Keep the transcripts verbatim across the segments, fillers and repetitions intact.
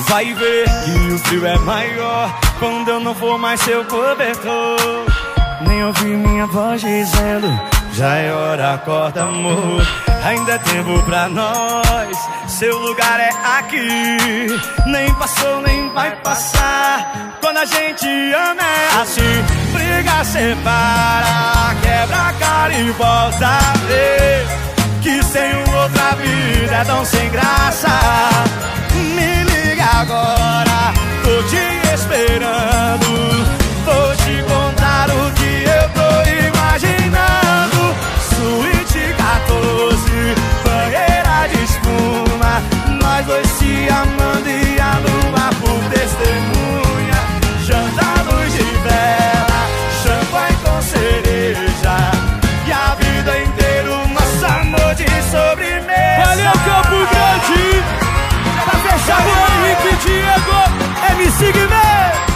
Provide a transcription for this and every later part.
vai ver que o frio é maior quando eu não for mais seu cobertor. Nem ouvi minha voz dizendo, já é hora, acorda amor. Ainda é tempo pra nós, seu lugar é aqui. Nem passou, nem vai passar. Quando a gente ama é assim. Briga, separa, quebra a cara e volta a ver que sem outra vida é tão sem graça. Me liga agora, tô te esperando. Vou te contar o que eu tô imaginando. Suíte quatorze, banheira de espuma, nós dois se amando e a lua por testemunha. Janta, luz de vela, champanhe com cereja, e a vida inteira o nosso amor de sobremesa. Valeu, Campo Grande! Pra fechar o Henrique Diego, M C Guimê!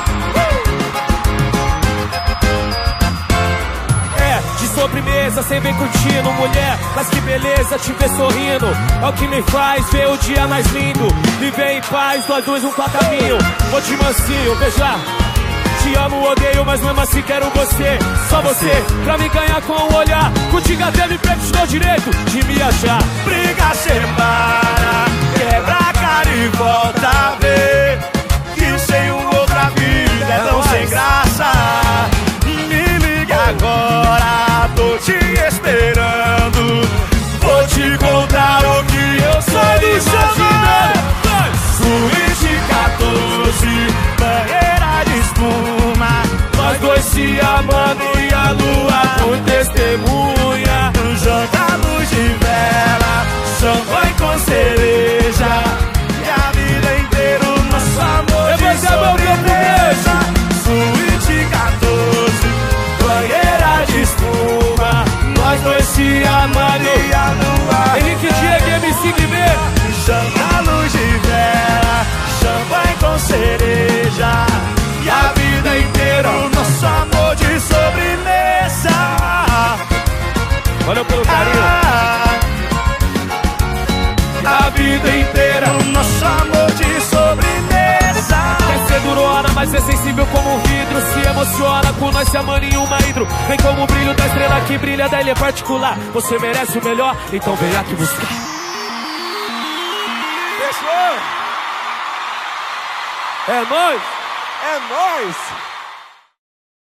Sobremesa, sem bem curtindo, mulher, mas que beleza te ver sorrindo. É o que me faz ver o dia mais lindo. Viver em paz, nós dois um caminho. Vou te mansinho, veja. Te amo, odeio, mas mesmo assim quero você. Só você, pra me ganhar com o olhar. Contigo até me perco, te dou direito de me achar. Briga, separa, quebra a cara e volta a ver que sem outra vida é tão sem graça. Me liga agora, tô te esperando. Vou te contar o que eu sou imaginando. Suíte quatorze, banheira de espuma, nós dois se amando e a lua por testemunha. Janta, luz de vela, champanhe com cereja, e a vida inteira o nosso amor de sobremesa. Suíte quatorze, banheira de espuma, nós dois se amando e a lua. Henrique Diego, M C Guimê. Janta, luz de vela, champanhe com cereja, e a vida inteira o nosso amor de sobremesa. Valeu pelo carinho. Ah, a vida inteira o nosso amor de sobremesa. Quer ser durona, mas é sensível como um vidro. Se emociona com nós se amando em uma hidro. Vem como o brilho da estrela que brilha da ilha particular. Você merece o melhor, então vem aqui buscar. Fechou? É nóis! É nóis!